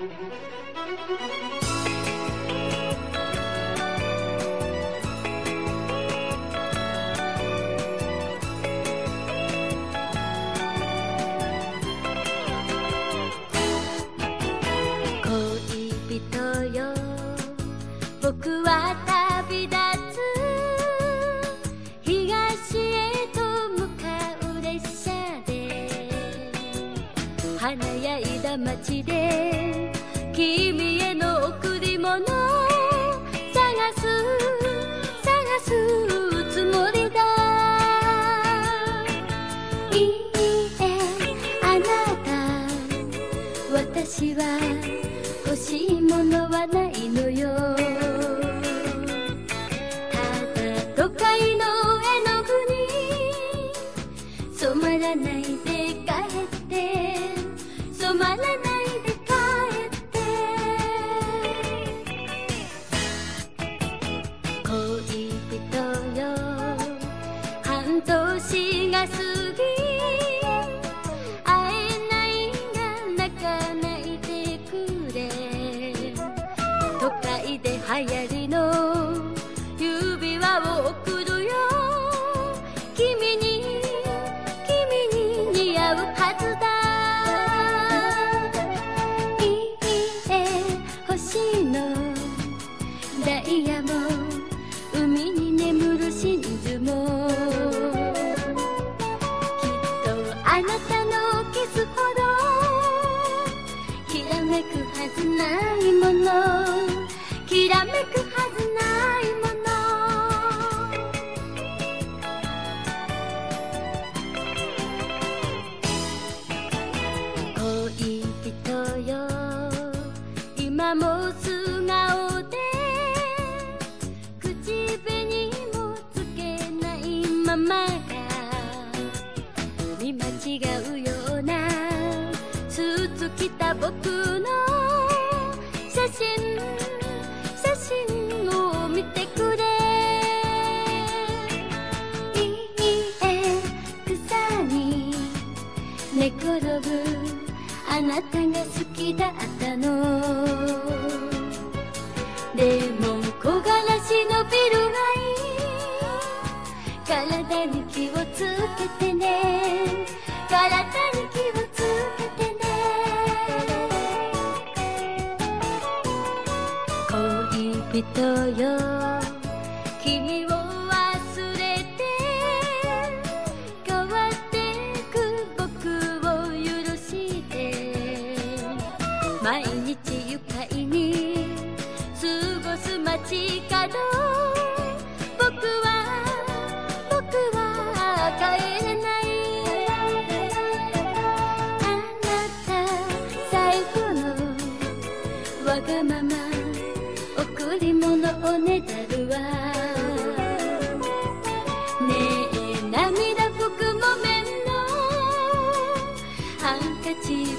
僕は旅立つ東へと向かう列車で華やいだ街で君への贈り物探すつもりだ。いいえあなた、私は欲しいものはないのよ。都会の絵の具に染まらないで帰って、染まらないで帰って。恋人よ、半年が過ぎ会えないが泣かないでくれ。都会で流行りの指輪を贈るよ。君に似合うはずだ。いいえ星のダイヤも海に眠る真珠も、きっとあなたのキスほどきらめくはずないもの、きらめくはずないもの。恋人よ、今も素顔で口紅もつけないままが見間違うようなスーツ着た僕の写真を見てくれ。いいえ草に寝転ぶあなたが好きだったの。でも木枯らしのビル街、体に気をつけてね、体に気をつけてね。恋人よ、君を忘れて変わってく僕を許して、毎日愉快に過ごす街角、僕は帰れない。あなた最後のわがまま贈り物をねだるわ。ねえ涙拭く木綿のハンカチ